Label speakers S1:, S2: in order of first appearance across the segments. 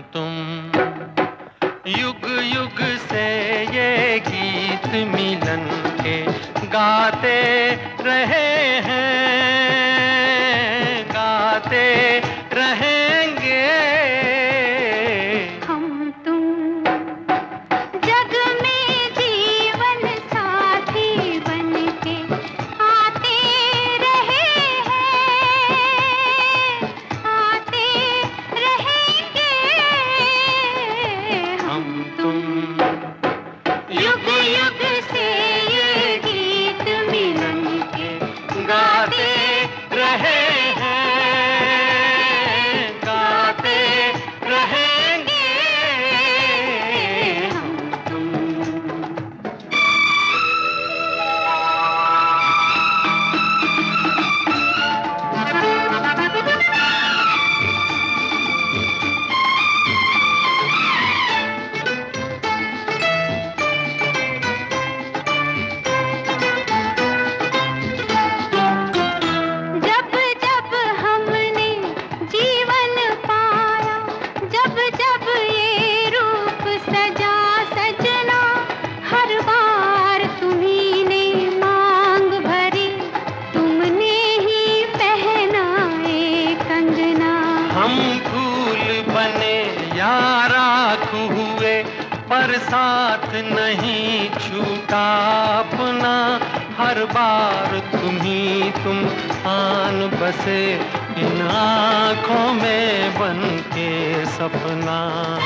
S1: तुम युग युग से ये गीत मिलन के गाते रहे हैं, गाते रहेंगे।
S2: हम तुम जग में जीवन साथी बनके आते रहे हैं, आते रहेंगे।
S1: हम तुम युग युग से ये गीत मिलन के गाते रहे हैं, गाते रहेंगे। हम तुम
S2: जब जब हमने जीवन पाया, जब जब ये रूप सजा सजना, हर बार तुम्ही ने मांग भरी, तुमने ही पहनाए कंगना।
S1: हम फूल बने या राख हुए, पर साथ नहीं छूटा अपना। हर बार तुम आन बसे इन आँखों में बन के सपना।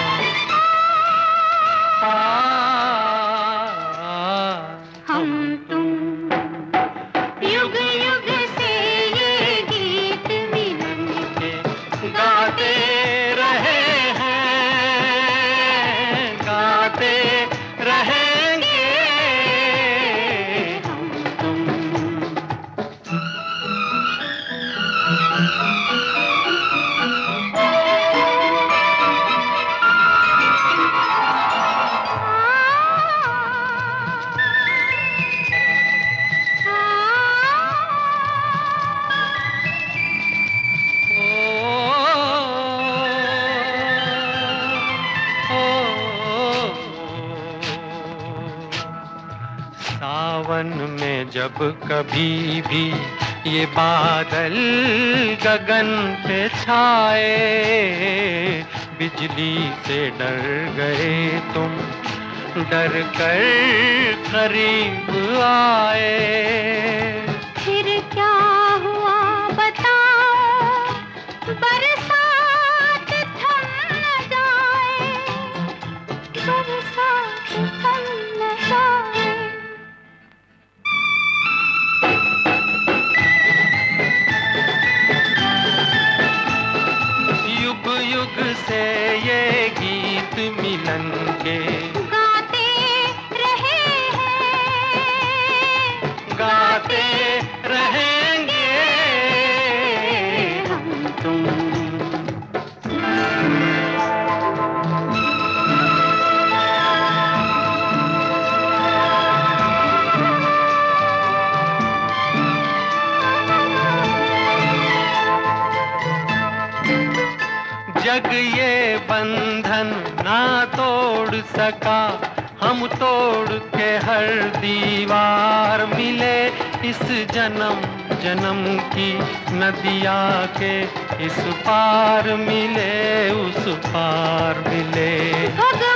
S2: हम तुम युग युग से ये गीत मिलन
S1: के गाते रहे हैं, गाते रहेंगे। हम तुम सावन में जब कभी भी ये बादल गगन पे छाए, बिजली से डर गए तुम, डर कर करीब आए।
S2: फिर क्या हुआ बताओ, बरसात थम न जाए, बरसात थम न जाए।
S1: युग युग से ये गीत मिलन के
S2: गाते रहे हैं,
S1: गाते रहेंगे। हम तुम जग ये बंधन ना तोड़ सका, हम तोड़ के हर दीवार मिले। इस जन्म जन्म की नदिया के इस पार मिले, उस पार मिले।